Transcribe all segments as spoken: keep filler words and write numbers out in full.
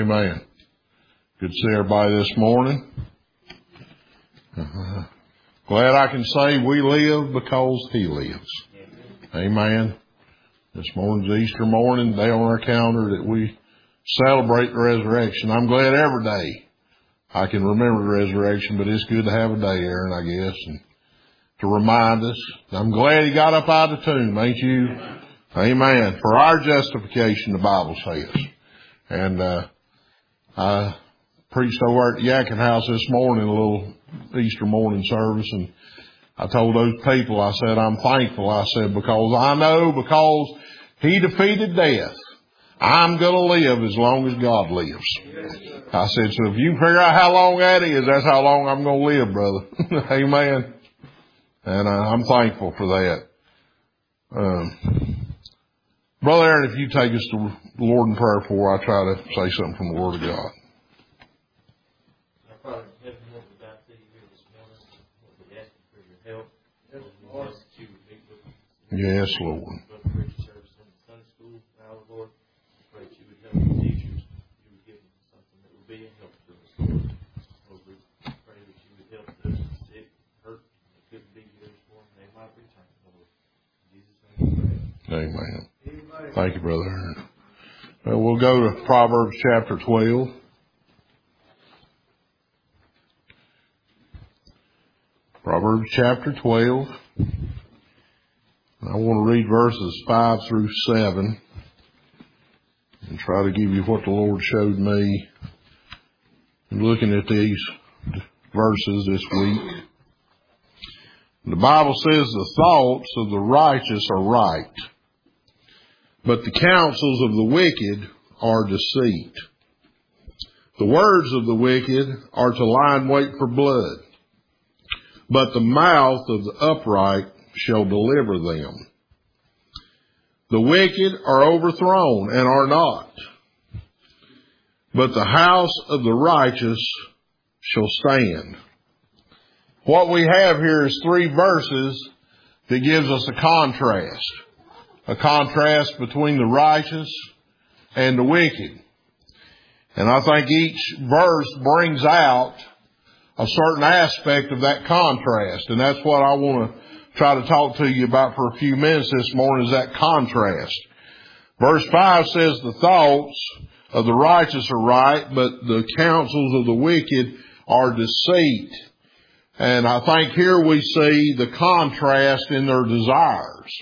Amen. Good to see everybody this morning. Uh, glad I can say we live because He lives. Amen. This morning's Easter morning, day on our calendar that we celebrate the resurrection. I'm glad every day I can remember the resurrection, but it's good to have a day, Aaron, I guess, and to remind us. I'm glad He got up out of the tomb, ain't you? Amen. For our justification, the Bible says. And uh I preached over at the Yakin House this morning, a little Easter morning service, and I told those people, I said, I'm thankful. I said, because I know because He defeated death, I'm going to live as long as God lives. I said, so if you can figure out how long that is, that's how long I'm going to live, brother. Amen. And uh, I'm thankful for that. Um, Brother Aaron, if you take us to the Lord in prayer before I try to say something from the Word of God. Father in heaven, Lord, we bow to you here this morning. Lord, we ask you for your help. Yes, Lord. We ask that you would be with us. Yes, Lord. Both preaching service and Sunday school now, Lord. We pray that you would help the teachers. You would give them something that will be a help to us, Lord. Lord, we pray that you would help those sick, hurt, that couldn't be here this morning. They might return, Lord. In Jesus' name we pray. Amen. Amen. Thank you, Brother Aaron. Well, we'll go to Proverbs chapter twelve. Proverbs chapter twelve. I want to read verses five through seven and try to give you what the Lord showed me in looking at these verses this week. The Bible says the thoughts of the righteous are right, but the counsels of the wicked are deceit. The words of the wicked are to lie in wait for blood, but the mouth of the upright shall deliver them. The wicked are overthrown and are not, but the house of the righteous shall stand. What we have here is three verses that gives us a contrast. A contrast between the righteous and the wicked. And I think each verse brings out a certain aspect of that contrast. And that's what I want to try to talk to you about for a few minutes this morning, is that contrast. Verse five says the thoughts of the righteous are right, but the counsels of the wicked are deceit. And I think here we see the contrast in their desires.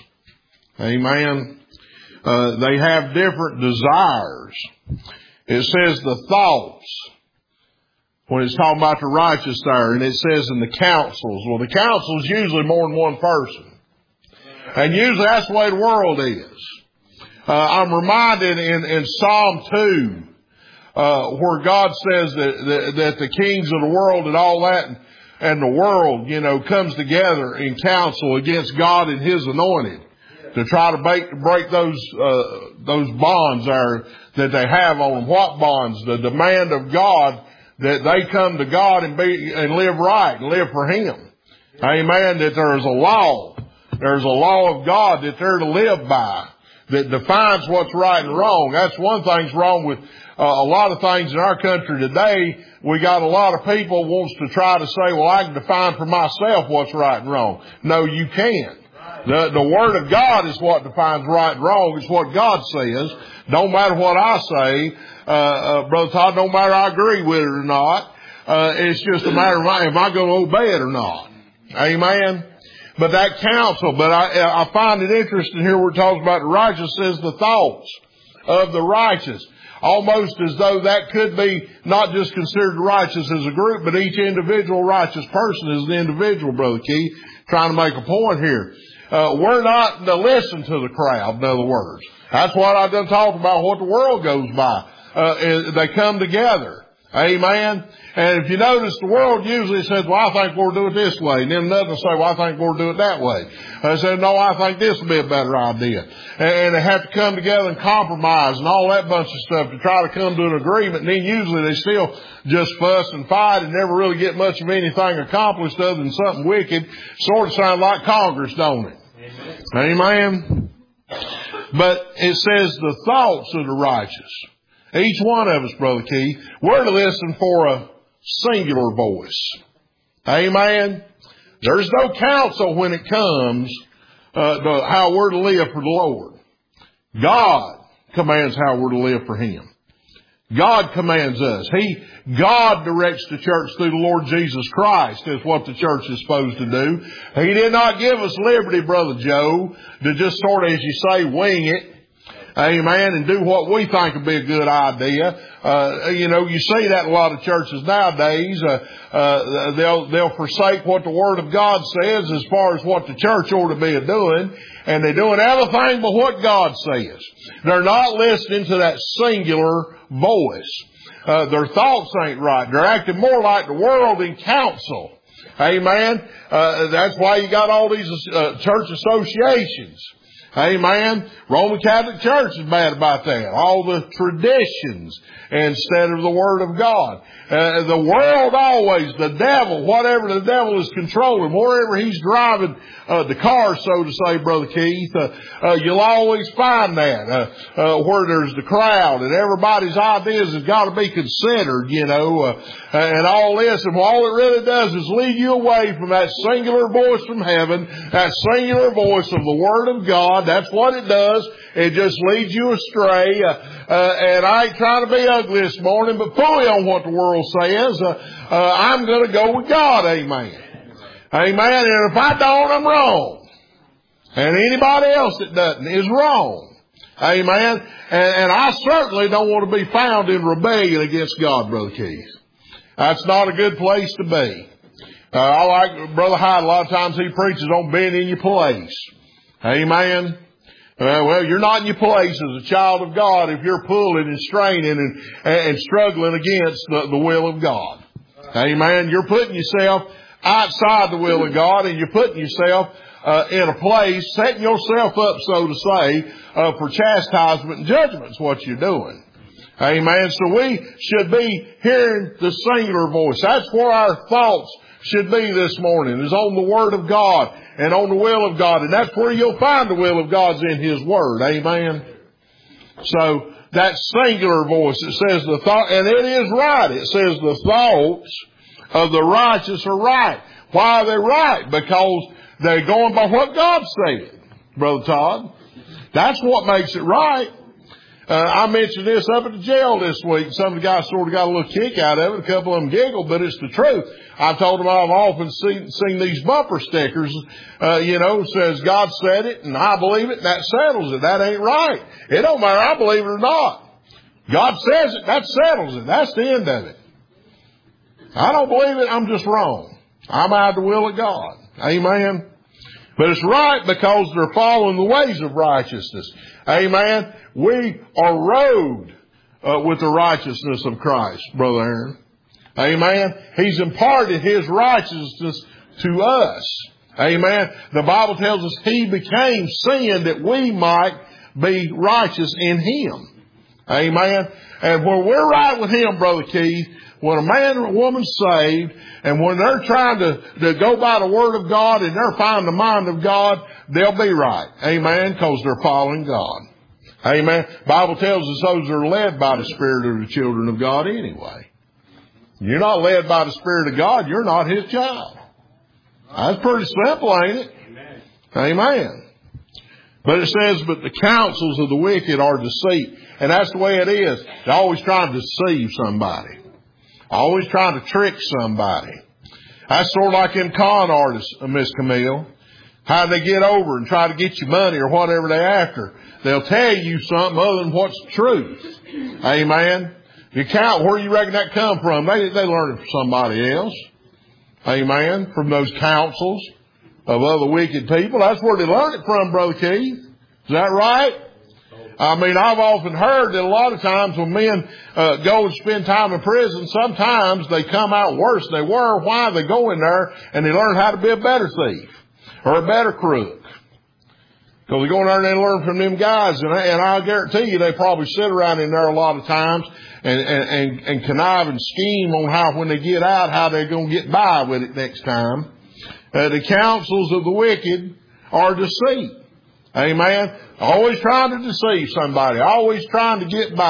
Amen. Uh, they have different desires. It says the thoughts, when it's talking about the righteous there, and it says in the counsels. Well, the counsel is usually more than one person. And usually that's the way the world is. Uh, I'm reminded in, in Psalm two, uh, where God says that, that, that the kings of the world and all that, and, and the world, you know, comes together in counsel against God and His anointed to try to break, break those, uh, those bonds there that they have on them. What bonds? The demand of God that they come to God and be, and live right and live for Him. Amen. That there's a law. There's a law of God that they're to live by that defines what's right and wrong. That's one thing's wrong with uh, a lot of things in our country today. We got a lot of people wants to try to say, well, I can define for myself what's right and wrong. No, you can't. The, the Word of God is what defines right and wrong. It's what God says. Don't matter what I say, uh, uh, Brother Todd, no matter I agree with it or not. Uh, it's just a matter of, am I going to obey it or not? Amen. But that counsel, but I, I find it interesting here where it talks about the righteous, says the thoughts of the righteous. Almost as though that could be not just considered righteous as a group, but each individual righteous person is an individual, Brother Keith, trying to make a point here. Uh, we're not to listen to the crowd, in other words. That's what I've done talked about, what the world goes by. Uh, they come together. Amen. And if you notice, the world usually says, well, I think we'll do it this way. And then another say, well, I think we'll do it that way. They say, no, I think this will be a better idea. And they have to come together and compromise and all that bunch of stuff to try to come to an agreement. And then usually they still just fuss and fight and never really get much of anything accomplished other than something wicked. Sort of sound like Congress, don't it? Amen. Amen. But it says the thoughts of the righteous. Each one of us, Brother Keith, we're to listen for a singular voice. Amen. There's no counsel when it comes uh, to how we're to live for the Lord. God commands how we're to live for Him. God commands us. He, God directs the church through the Lord Jesus Christ is what the church is supposed to do. He did not give us liberty, Brother Joe, to just sort of, as you say, wing it. Amen. And do what we think would be a good idea. Uh, you know, you see that in a lot of churches nowadays. Uh, uh, they'll, they'll forsake what the Word of God says as far as what the church ought to be doing. And they're doing everything but what God says. They're not listening to that singular voice. Uh, their thoughts ain't right. They're acting more like the world in council. Amen. Uh, that's why you got all these uh, church associations. Amen. Roman Catholic Church is bad about that. All the traditions instead of the Word of God. Uh, the world always, the devil, whatever the devil is controlling, wherever he's driving uh, the car, so to say, Brother Keith, uh, uh, you'll always find that uh, uh, where there's the crowd and everybody's ideas has got to be considered, you know, uh, and all this. And all it really does is lead you away from that singular voice from heaven, that singular voice of the Word of God. That's what it does. It just leads you astray. Uh, uh, and I ain't trying to be ugly this morning, but fully on what the world says. Uh, uh, I'm going to go with God. Amen. Amen. And if I don't, I'm wrong. And anybody else that doesn't is wrong. Amen. And, and I certainly don't want to be found in rebellion against God, Brother Keith. That's not a good place to be. Uh, I like Brother Hyde. A lot of times he preaches on being in your place. Amen. Uh, well, you're not in your place as a child of God if you're pulling and straining and, and struggling against the, the will of God. Amen. You're putting yourself outside the will of God, and you're putting yourself uh, in a place, setting yourself up, so to say, uh, for chastisement and judgment is what you're doing. Amen. So we should be hearing the singular voice. That's where our thoughts should be this morning, is on the Word of God and on the will of God. And that's where you'll find the will of God's in His Word. Amen. So that singular voice, it says the thought, and it is right. It says the thoughts of the righteous are right. Why are they right? Because they're going by what God said, Brother Todd. That's what makes it right. Uh, I mentioned this up at the jail this week. Some of the guys sort of got a little kick out of it. A couple of them giggled, but it's the truth. I told them I've often seen, seen these bumper stickers, uh, you know, says God said it and I believe it and that settles it. That ain't right. It don't matter. I believe it or not. God says it. That settles it. That's the end of it. I don't believe it. I'm just wrong. I'm out of the will of God. Amen. But it's right because they're following the ways of righteousness. Amen. We are robed uh, with the righteousness of Christ, Brother Aaron. Amen. He's imparted His righteousness to us. Amen. The Bible tells us He became sin that we might be righteous in Him. Amen. And when we're right with Him, Brother Keith, when a man or a woman's saved, and when they're trying to, to go by the Word of God and they're finding the mind of God, they'll be right. Amen. Because they're following God. Amen. The Bible tells us those are led by the Spirit are the children of God anyway. You're not led by the Spirit of God, you're not His child. That's pretty simple, ain't it? Amen. Amen. But it says, but the counsels of the wicked are deceit. And that's the way it is. They're always trying to deceive somebody. Always trying to trick somebody. That's sort of like them con artists, Miss Camille. How they get over and try to get you money or whatever they're after. They'll tell you something other than what's the truth. Amen. You count where you reckon that come from. They, they learned it from somebody else. Amen. From those counsels of other wicked people. That's where they learned it from, Brother Keith. Is that right? I mean, I've often heard that a lot of times when men uh, go and spend time in prison, sometimes they come out worse than they were. Why? They go in there and they learn how to be a better thief or a better crook. Because they go in there and they learn from them guys. And I, and I guarantee you they probably sit around in there a lot of times and, and, and, and connive and scheme on how when they get out, how they're going to get by with it next time. Uh, the counsels of the wicked are deceit. Amen. Always trying to deceive somebody. Always trying to get by.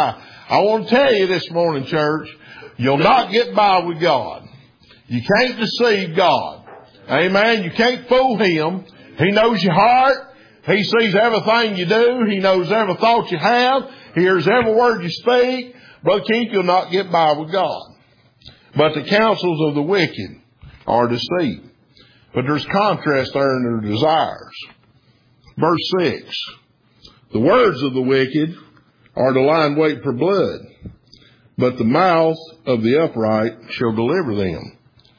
I want to tell you this morning, church, you'll not get by with God. You can't deceive God. Amen. You can't fool Him. He knows your heart. He sees everything you do. He knows every thought you have. He hears every word you speak. Brother Keith, you'll not get by with God. But the counsels of the wicked are deceit. But there's contrast there in their desires. Verse six. The words of the wicked are to lie in wait for blood, but the mouth of the upright shall deliver them.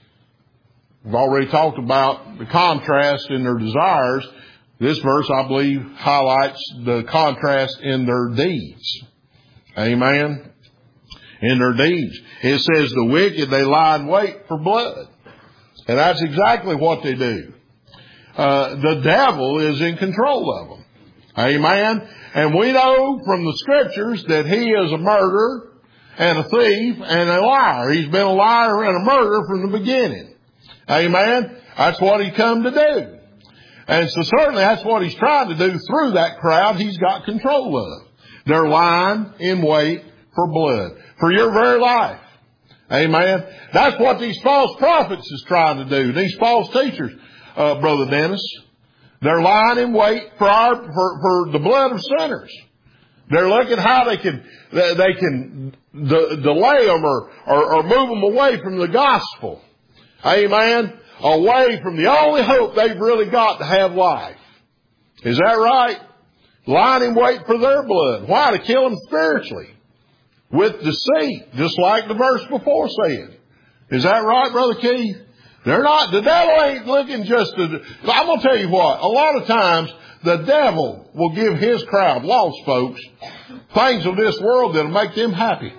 We've already talked about the contrast in their desires. This verse, I believe, highlights the contrast in their deeds. Amen. In their deeds. It says the wicked, they lie in wait for blood. And that's exactly what they do. Uh, the devil is in control of them. Amen. And we know from the scriptures that he is a murderer and a thief and a liar. He's been a liar and a murderer from the beginning. Amen. That's what he come to do. And so certainly that's what he's trying to do through that crowd he's got control of. They're lying in wait for blood. For your very life. Amen. That's what these false prophets is trying to do. These false teachers, uh, Brother Dennis. They're lying in wait for our, for, for the blood of sinners. They're looking how they can, they can de- delay them or, or, or move them away from the gospel. Amen. Away from the only hope they've really got to have life. Is that right? Lying in wait for their blood. Why? To kill them spiritually. With deceit, just like the verse before said. Is that right, Brother Keith? They're not, the devil ain't looking just to, I'm going to tell you what, a lot of times the devil will give his crowd, lost folks, things of this world that'll make them happy.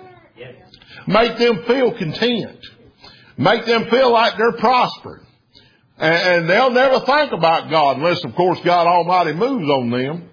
Make them feel content. Make them feel like they're prospering. And, and they'll never think about God unless, of course, God Almighty moves on them.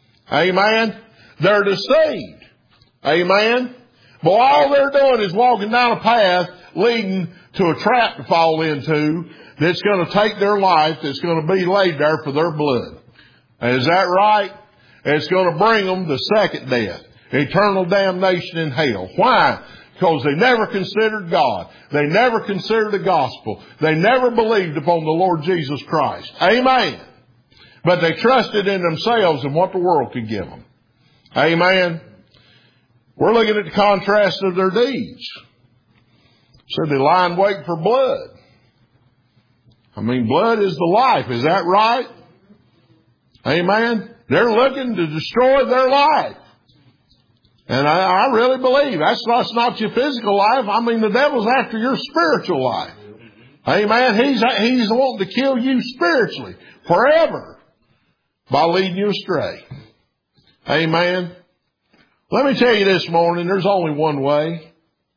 Amen. They're deceived. Amen. But all they're doing is walking down a path leading to a trap to fall into that's going to take their life, that's going to be laid there for their blood. Is that right? It's going to bring them the second death, eternal damnation in hell. Why? Because they never considered God. They never considered the gospel. They never believed upon the Lord Jesus Christ. Amen. But they trusted in themselves and what the world could give them. Amen. We're looking at the contrast of their deeds. Said they lie in wait for blood. I mean, blood is the life. Is that right? Amen. They're looking to destroy their life. And I, I really believe that's, that's not your physical life. I mean, the devil's after your spiritual life. Amen. He's, he's wanting to kill you spiritually forever by leading you astray. Amen. Let me tell you this morning, there's only one way.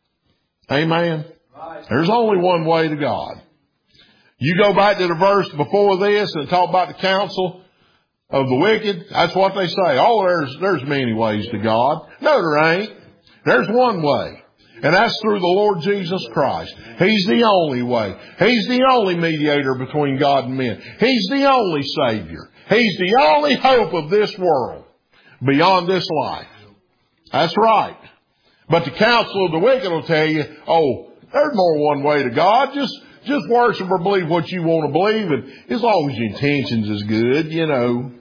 Amen. There's only one way to God. You go back to the verse before this and talk about the counsel of the wicked. That's what they say. Oh, there's, there's many ways to God. No, there ain't. There's one way. And that's through the Lord Jesus Christ. He's the only way. He's the only mediator between God and men. He's the only Savior. He's the only hope of this world beyond this life. That's right. But the counsel of the wicked will tell you, oh, there's more one way to God. Just, just worship or believe what you want to believe. And as long as your intentions is good, you know.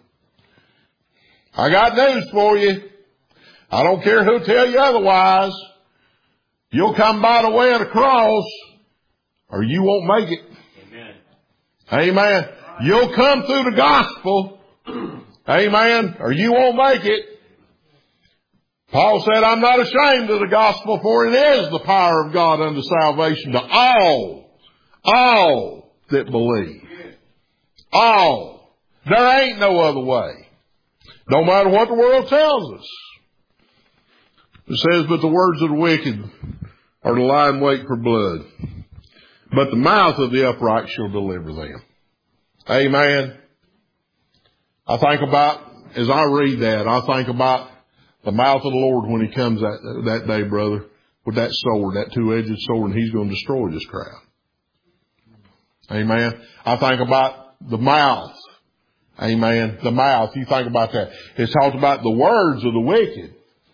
I got news for you. I don't care who'll tell you otherwise. You'll come by the way of the cross or you won't make it. Amen. Amen. You'll come through the gospel. Amen. Or you won't make it. Paul said, I'm not ashamed of the gospel, for it is the power of God unto salvation to all, all that believe. All. There ain't no other way. No matter what the world tells us. It says, but the words of the wicked are to lie in wait for blood. But the mouth of the upright shall deliver them. Amen. I think about, as I read that, I think about the mouth of the Lord when He comes that, that day, brother, with that sword, that two-edged sword, and He's going to destroy this crowd. Amen. I think about the mouth. Amen. The mouth. You think about that. It's talked about the words of the wicked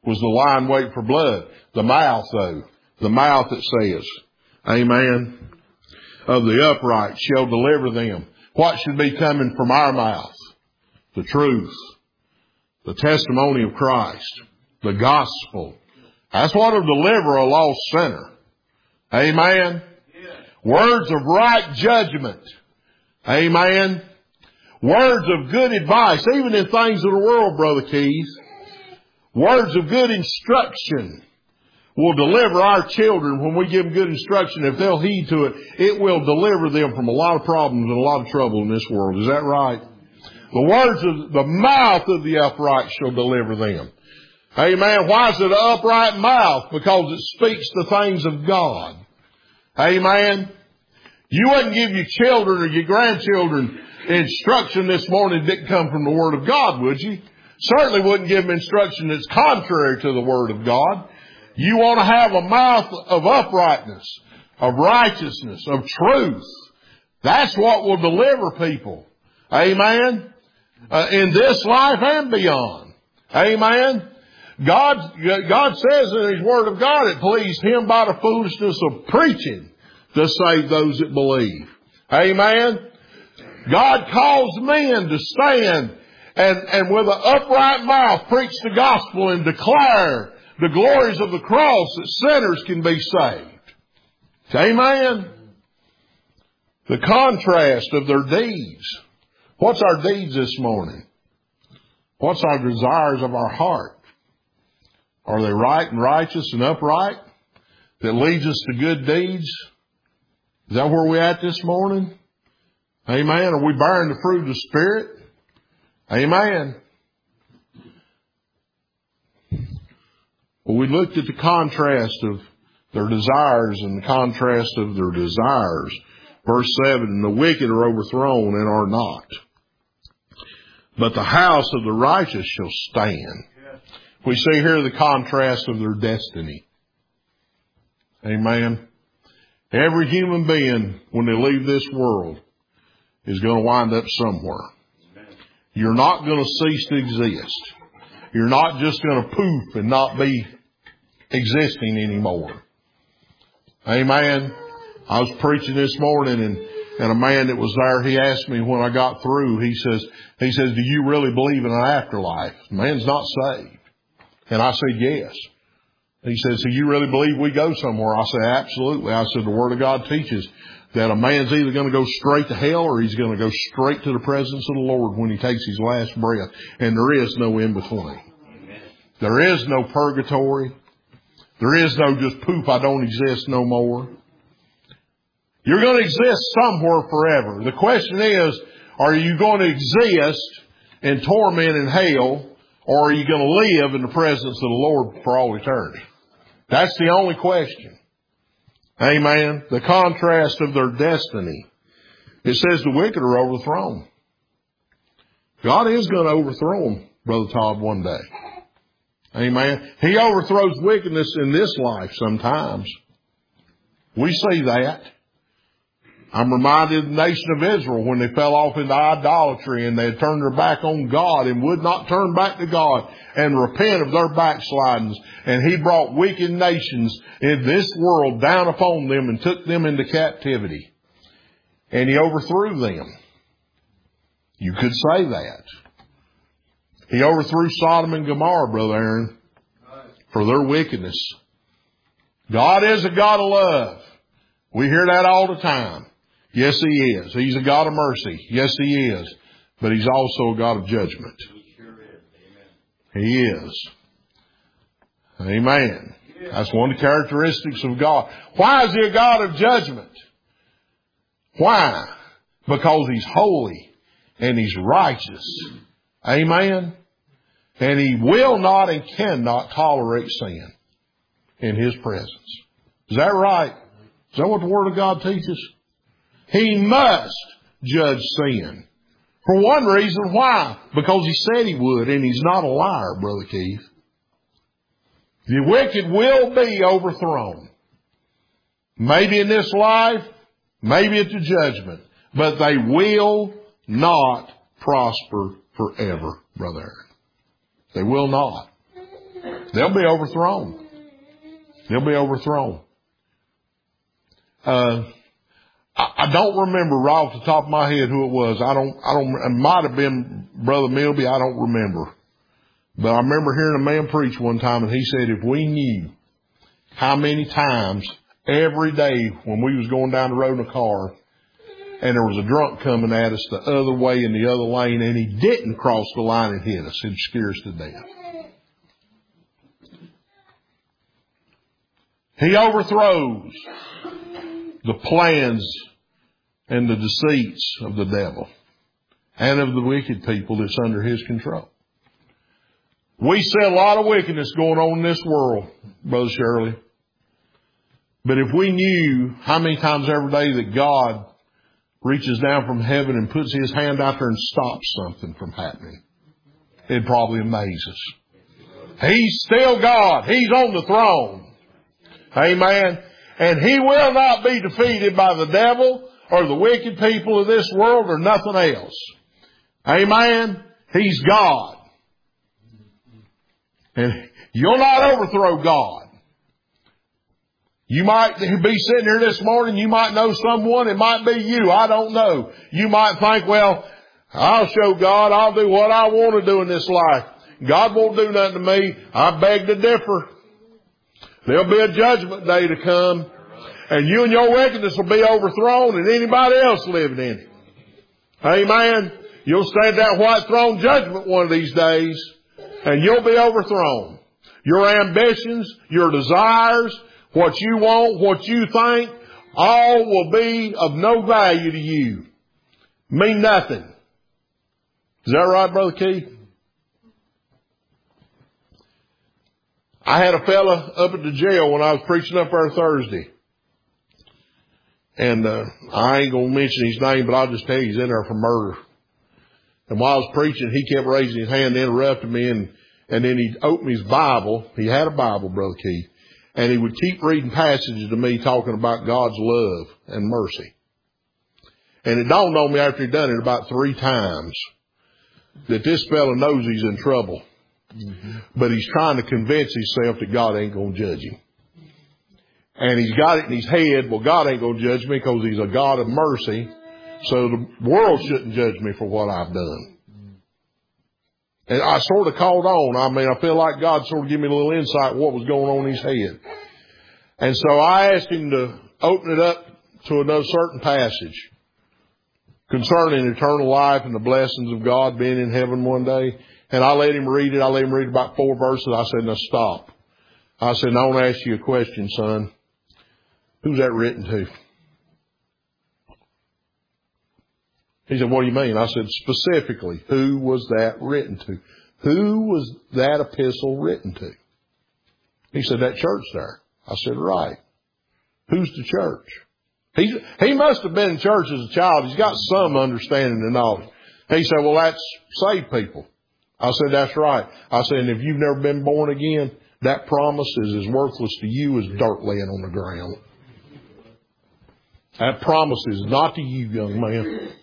was the lion waiting for blood. The mouth, though. The mouth that says, amen, of the upright shall deliver them. What should be coming from our mouth? The truth. The testimony of Christ. The gospel. That's what will deliver a lost sinner. Amen. Yeah. Words of right judgment. Amen. Words of good advice, even in things of the world, Brother Keith. Words of good instruction will deliver our children when we give them good instruction. If they'll heed to it, it will deliver them from a lot of problems and a lot of trouble in this world. Is that right? The words of the mouth of the upright shall deliver them. Amen. Why is it an upright mouth? Because it speaks the things of God. Amen. You wouldn't give your children or your grandchildren instruction this morning that didn't come from the Word of God, would you? Certainly wouldn't give them instruction that's contrary to the Word of God. You want to have a mouth of uprightness, of righteousness, of truth. That's what will deliver people. Amen. Uh, in this life and beyond. Amen. God, God says in His Word of God, it pleased Him by the foolishness of preaching to save those that believe. Amen. God calls men to stand and, and with an upright mouth preach the gospel and declare the glories of the cross that sinners can be saved. Amen. The contrast of their deeds. What's our deeds this morning? What's our desires of our heart? Are they right and righteous and upright? That leads us to good deeds? Is that where we're at this morning? Amen. Are we bearing the fruit of the Spirit? Amen. Well, we looked at the contrast of their desires and the contrast of their desires. Verse seven, and the wicked are overthrown and are not, but the house of the righteous shall stand. We see here the contrast of their destiny. Amen. Every human being, when they leave this world, is going to wind up somewhere. You're not going to cease to exist. You're not just going to poof and not be existing anymore. Amen. I was preaching this morning and, and a man that was there, he asked me when I got through, he says, he says, do you really believe in an afterlife? The man's not saved. And I said, yes. He says, so you really believe we go somewhere? I said, absolutely. I said, the Word of God teaches that a man's either going to go straight to hell or he's going to go straight to the presence of the Lord when he takes his last breath. And there is no in between. There is no purgatory. There is no just poof, I don't exist no more. You're going to exist somewhere forever. The question is, are you going to exist in torment in hell, or are you going to live in the presence of the Lord for all eternity? That's the only question. Amen. The contrast of their destiny. It says the wicked are overthrown. God is going to overthrow them, Brother Todd, one day. Amen. He overthrows wickedness in this life sometimes. We see that. I'm reminded of the nation of Israel when they fell off into idolatry and they had turned their back on God and would not turn back to God and repent of their backslidings. And He brought wicked nations in this world down upon them and took them into captivity. And He overthrew them. You could say that. He overthrew Sodom and Gomorrah, Brother Aaron, for their wickedness. God is a God of love. We hear that all the time. Yes, He is. He's a God of mercy. Yes, He is. But He's also a God of judgment. He sure is. Amen. He is. Amen. Yeah. That's one of the characteristics of God. Why is He a God of judgment? Why? Because He's holy and He's righteous. Amen. And He will not and cannot tolerate sin in His presence. Is that right? Is that what the Word of God teaches? He must judge sin. For one reason, why? Because He said He would, and He's not a liar, Brother Keith. The wicked will be overthrown. Maybe in this life, maybe at the judgment, but they will not prosper forever, Brother Aaron. They will not. They'll be overthrown. They'll be overthrown. Uh, I, I don't remember right off the top of my head who it was. I don't, I don't, it might have been Brother Milby. I don't remember. But I remember hearing a man preach one time, and he said, if we knew how many times every day when we was going down the road in a car and there was a drunk coming at us the other way in the other lane and he didn't cross the line and hit us, it'd scare us to death. He overthrows the plans and the deceits of the devil and of the wicked people that's under his control. We see a lot of wickedness going on in this world, Brother Shirley. But if we knew how many times every day that God reaches down from heaven and puts his hand out there and stops something from happening, it'd probably amaze us. He's still God. He's on the throne. Amen. And he will not be defeated by the devil or the wicked people of this world or nothing else. Amen. He's God. And you'll not overthrow God. You might be sitting here this morning, you might know someone, it might be you, I don't know. You might think, well, I'll show God, I'll do what I want to do in this life. God won't do nothing to me. I beg to differ. There'll be a judgment day to come, and you and your wickedness will be overthrown and anybody else living in it. Amen. You'll stand at that white throne judgment one of these days, and you'll be overthrown. Your ambitions, your desires, what you want, what you think, all will be of no value to you. Mean nothing. Is that right, Brother Keith? I had a fella up at the jail when I was preaching up there Thursday. And uh, I ain't going to mention his name, but I'll just tell you he's in there for murder. And while I was preaching, he kept raising his hand, interrupting me, and, and then he opened his Bible. He had a Bible, Brother Keith. And he would keep reading passages to me talking about God's love and mercy. And it dawned on me after he'd done it about three times that this fella knows he's in trouble. Mm-hmm. But he's trying to convince himself that God ain't going to judge him. And he's got it in his head, well, God ain't going to judge me because he's a God of mercy. So the world shouldn't judge me for what I've done. And I sort of caught on. I mean, I feel like God sort of gave me a little insight what was going on in his head. And so I asked him to open it up to another certain passage concerning eternal life and the blessings of God being in heaven one day. And I let him read it. I let him read about four verses. I said, now stop. I said, I want to ask you a question, son. Who's that written to? He said, what do you mean? I said, specifically, who was that written to? Who was that epistle written to? He said, that church there. I said, right. Who's the church? He, he must have been in church as a child. He's got some understanding and knowledge. He said, well, that's saved people. I said, that's right. I said, and if you've never been born again, that promise is as worthless to you as dirt laying on the ground. That promise is not to you, young man.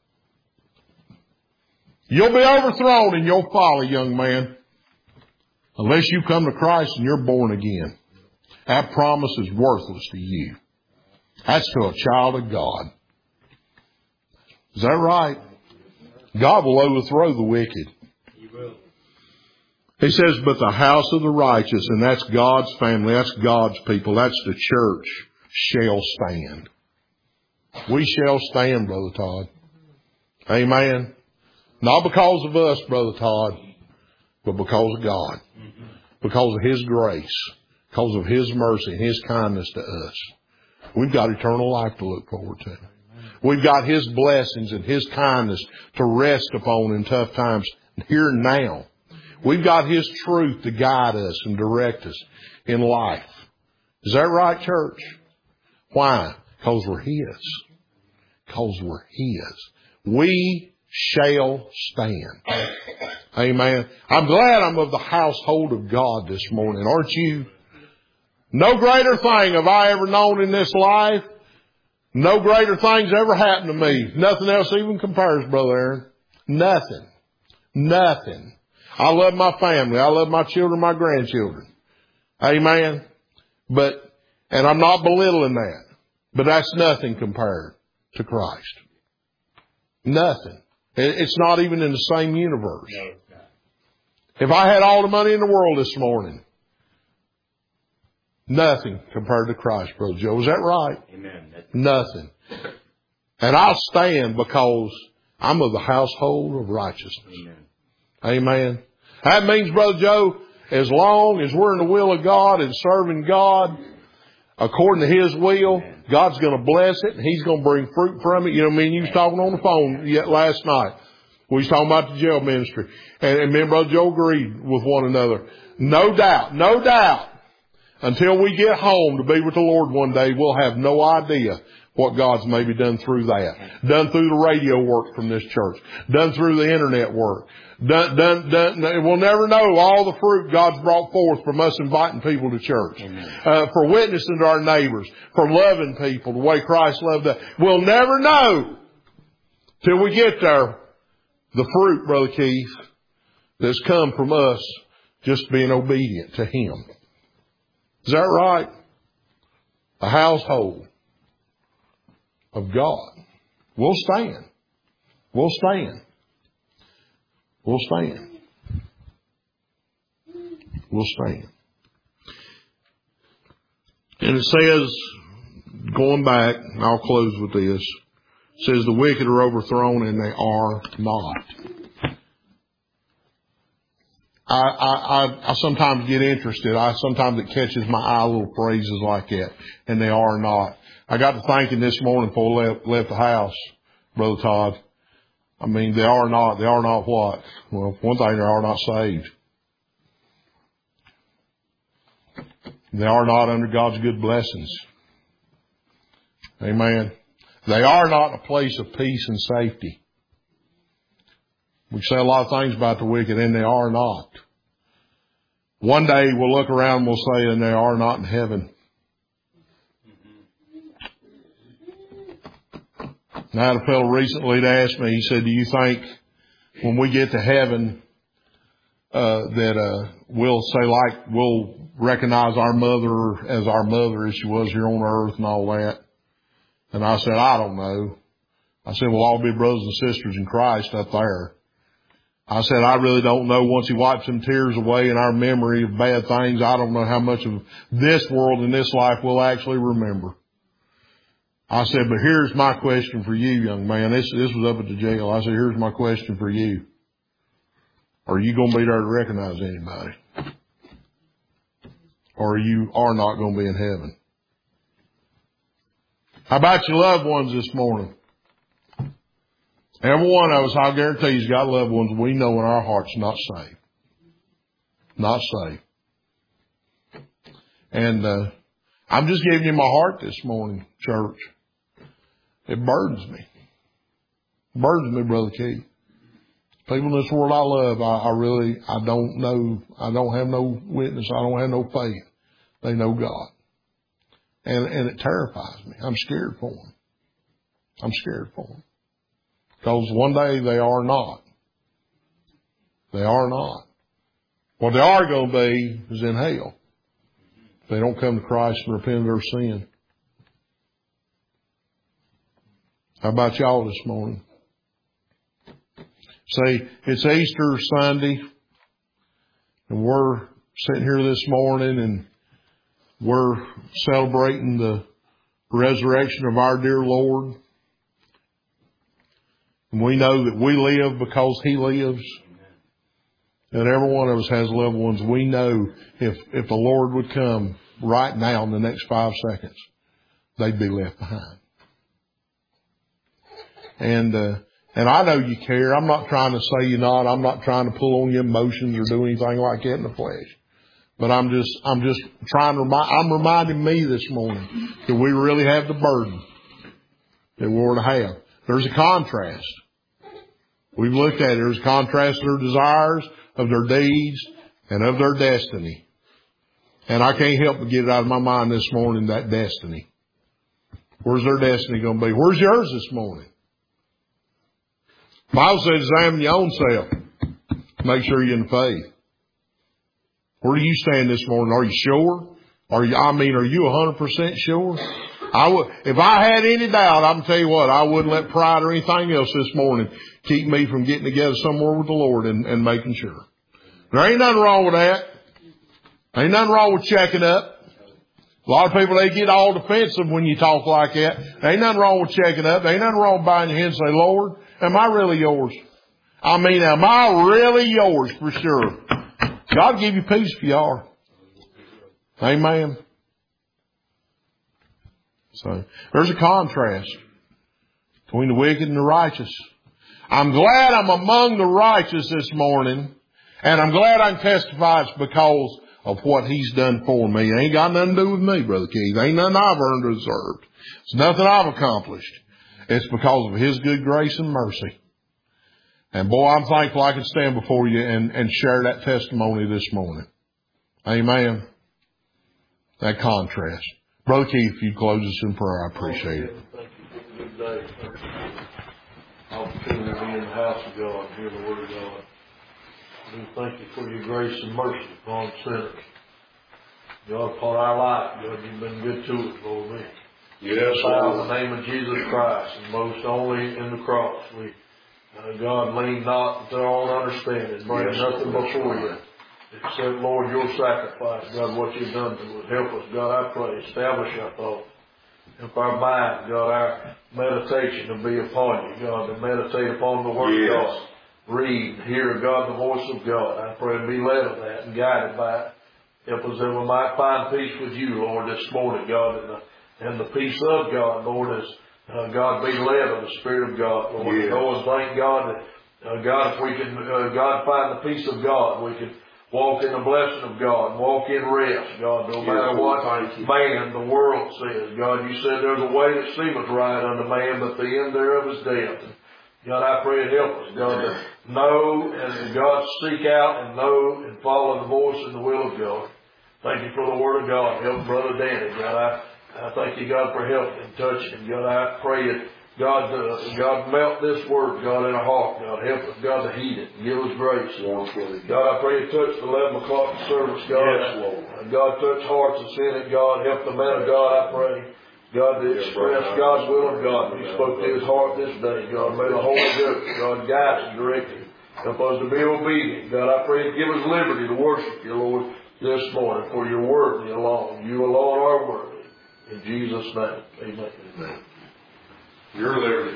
You'll be overthrown in your folly, young man, unless you come to Christ and you're born again. That promise is worthless to you. That's to a child of God. Is that right? God will overthrow the wicked. He will. He says, but the house of the righteous, and that's God's family, that's God's people, that's the church, shall stand. We shall stand, Brother Todd. Amen. Not because of us, Brother Todd, but because of God. Because of his grace. Because of his mercy and his kindness to us. We've got eternal life to look forward to. We've got his blessings and his kindness to rest upon in tough times here and now. We've got his truth to guide us and direct us in life. Is that right, church? Why? Because we're his. Because we're his. We shall stand. Amen. I'm glad I'm of the household of God this morning, aren't you? No greater thing have I ever known in this life. No greater things ever happened to me. Nothing else even compares, Brother Aaron. Nothing. Nothing. I love my family. I love my children, my grandchildren. Amen. But, and I'm not belittling that, but that's nothing compared to Christ. Nothing. It's not even in the same universe. No, it's not. If I had all the money in the world this morning, nothing compared to Christ, Brother Joe. Is that right? Amen. That's Nothing. And I'll stand because I'm of the household of righteousness. Amen. Amen. That means, Brother Joe, as long as we're in the will of God and serving God according to His will, Amen. God's going to bless it and He's going to bring fruit from it. You know, me and you was talking on the phone yet last night. We was talking about the jail ministry. And, and me and Brother Joe agreed with one another. No doubt, no doubt, until we get home to be with the Lord one day, we'll have no idea what God's maybe done through that. Done through the radio work from this church. Done through the internet work. Done, done, done. We'll never know all the fruit God's brought forth from us inviting people to church. Uh, for witnessing to our neighbors. For loving people the way Christ loved us. We'll never know till we get there the fruit, Brother Keith, that's come from us just being obedient to Him. Is that right? A household of God. We'll stand. We'll stand. We'll stand. We'll stand. And it says, going back, and I'll close with this, it says the wicked are overthrown and they are not. I, I, I, I sometimes get interested. I sometimes it catches my eye, little phrases like that, and they are not. I got to thinking this morning before I left, left the house, Brother Todd. I mean, they are not. They are not what? Well, one thing, they are not saved. They are not under God's good blessings. Amen. They are not in a place of peace and safety. We say a lot of things about the wicked, and they are not. One day we'll look around and we'll say, and they are not in heaven. And I had a fellow recently that asked me, he said, do you think when we get to heaven, uh, that, uh, we'll say like, we'll recognize our mother as our mother as she was here on earth and all that? And I said, I don't know. I said, we'll all be brothers and sisters in Christ up there. I said, I really don't know. Once He wipes them tears away in our memory of bad things, I don't know how much of this world and this life we'll actually remember. I said, but here's my question for you, young man. This, this was up at the jail. I said, here's my question for you. Are you going to be there to recognize anybody? Or you are not going to be in heaven? How about your loved ones this morning? Every one of us, I'll guarantee you, has got loved ones we know in our hearts not saved. Not saved. And uh, I'm just giving you my heart this morning, church. It burdens me. It burdens me, Brother Keith. People in this world I love, I, I really, I don't know, I don't have no witness, I don't have no faith. They know God. And, and it terrifies me. I'm scared for them. I'm scared for them. Because one day they are not. They are not. What they are going to be is in hell. If they don't come to Christ and repent of their sin. How about y'all this morning? Say, it's Easter Sunday, and we're sitting here this morning, and we're celebrating the resurrection of our dear Lord. And we know that we live because He lives. And every one of us has loved ones. We know if, if the Lord would come right now in the next five seconds, they'd be left behind. And, uh, and I know you care. I'm not trying to say you're not. I'm not trying to pull on your emotions or do anything like that in the flesh. But I'm just, I'm just trying to remind, I'm reminding me this morning that we really have the burden that we're to have. There's a contrast. We've looked at it. There's a contrast of their desires, of their deeds, and of their destiny. And I can't help but get it out of my mind this morning, that destiny. Where's their destiny going to be? Where's yours this morning? The Bible says examine your own self. Make sure you're in the faith. Where do you stand this morning? Are you sure? Are you, I mean, are you one hundred percent sure? I would, if I had any doubt, I'm tell you what, I wouldn't let pride or anything else this morning keep me from getting together somewhere with the Lord and, and making sure. There ain't nothing wrong with that. Ain't nothing wrong with checking up. A lot of people, they get all defensive when you talk like that. There ain't nothing wrong with checking up. There ain't nothing wrong with bowing your head and say, Lord, am I really yours? I mean, am I really yours for sure? God give you peace if you are. Amen. So there's a contrast between the wicked and the righteous. I'm glad I'm among the righteous this morning, and I'm glad I can testify it's because of what He's done for me. It ain't got nothing to do with me, Brother Keith. Ain't nothing I've earned or deserved. It's nothing I've accomplished. It's because of His good grace and mercy. And boy, I'm thankful I can stand before you and, and share that testimony this morning. Amen. That contrast. Brother Keith, if you close us in prayer, I appreciate it. Thank you for a good day. Thank you for the opportunity to be in the house of God and hear the Word of God. We thank you for your grace and mercy upon sinners. God, upon our life, God, you've been good to us, Lord. We Yes, bow in the name of Jesus Christ, and most only in the cross. We, uh, God, lean not to our own understanding, bring yes, nothing Lord. Before you, except, Lord, your sacrifice, God, what you've done to us. Help us, God, I pray, establish our thoughts. Help our mind, God, our meditation to be upon you, God, to meditate upon the Word yes. of God. Read, hear, God, the voice of God. I pray and be led of that and guided by it. Help us that we might find peace with you, Lord, this morning, God, and the, and the peace of God, Lord, as uh, God be led of the Spirit of God, Lord. Yes. Lord, thank God that, uh, God, if we can, uh, God, find the peace of God, we can walk in the blessing of God, walk in rest, God, no yes, matter what man the world says. God, you said there's a way that seemeth right unto man, but the end thereof is death. God, I pray and help us, God, to know and God seek out and know and follow the voice and the will of God. Thank you for the Word of God. Help Brother Danny, God. I, I thank you, God, for helping and touching. God, I pray that God, uh, God, melt this Word, God, in our heart. God, help us, God, to heed it and give us grace. God, I pray you touch the eleven o'clock service, God. Yes, Lord. God, touch hearts and sin it, God. Help the man of God, I pray. God, to express God's will of God. You spoke to his heart this day, God. May the Holy Ghost, God, guide and direct him. Help us to be obedient. God, I pray to give us liberty to worship you, Lord, this morning, for you're worthy alone. You alone are worthy. In Jesus' name, amen. Amen. You're liberty.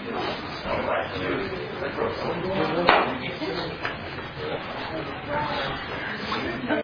Thank you.